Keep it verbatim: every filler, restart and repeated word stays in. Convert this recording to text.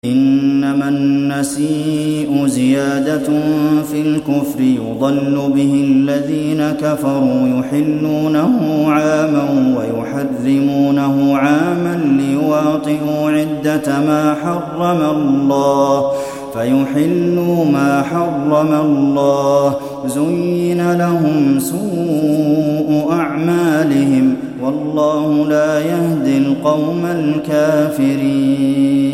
إنما النسيء زيادة في الكفر يضل به الذين كفروا يحلونه عاما ويحرمونه عاما ليواطئوا عدة ما حرم الله فيحلوا ما حرم الله زين لهم سوء أعمالهم والله لا يهدي القوم الكافرين.